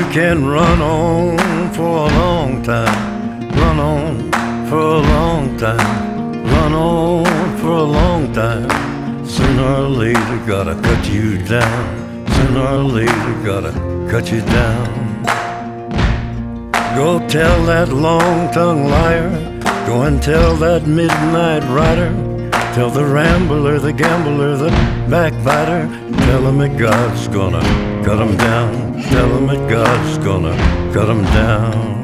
can run on for a long time, run on for a long time, run on for a long time. Sooner or later gotta cut you down, sooner or later gotta cut you down. Go tell that long-tongued liar, go and tell that midnight rider, tell the rambler, the gambler, the backbiter, tell him that God's gonna cut him down, tell him that God's gonna cut him down.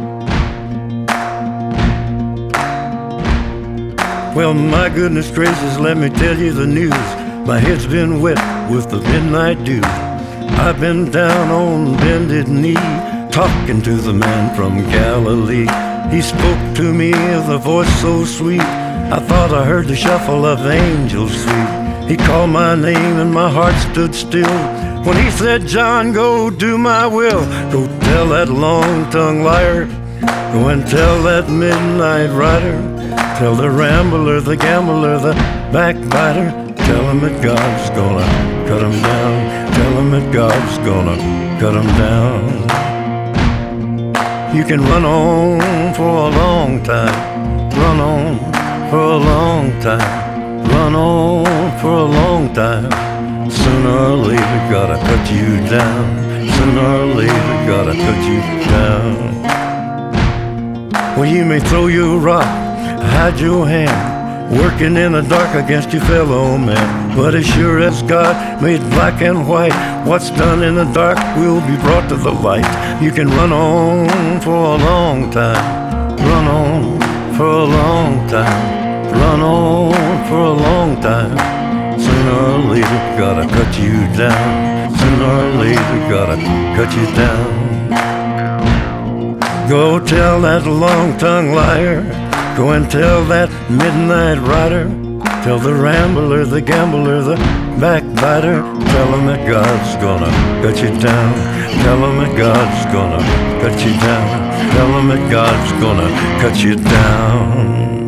Well, my goodness gracious, let me tell you the news. My head's been wet with the midnight dew. I've been down on bended knee, talking to the man from Galilee. He spoke to me with a voice so sweet, I thought I heard the shuffle of angels sweet. He called my name and my heart stood still when he said, John, go do my will. Go tell that long-tongued liar, go and tell that midnight rider, tell the rambler, the gambler, the backbiter, tell him that God's gonna cut him down, tell him that God's gonna cut him down. You can run on for a long time, run on for a long time, run on for a long time. Sooner or later gotta cut you down, sooner or later gotta cut you down. Well, you may throw your rock, hide your hand, working in the dark against your fellow man, but as sure as God made black and white, what's done in the dark will be brought to the light. You can run on for a long time, run on for a long time, run on for a long time. Sooner or later gotta cut you down, sooner or later gotta cut you down. Go tell that long-tongued liar, go and tell that midnight rider, tell the rambler, the gambler, the backbiter, tell him that God's gonna cut you down, tell him that God's gonna cut you down, tell him that God's gonna cut you down.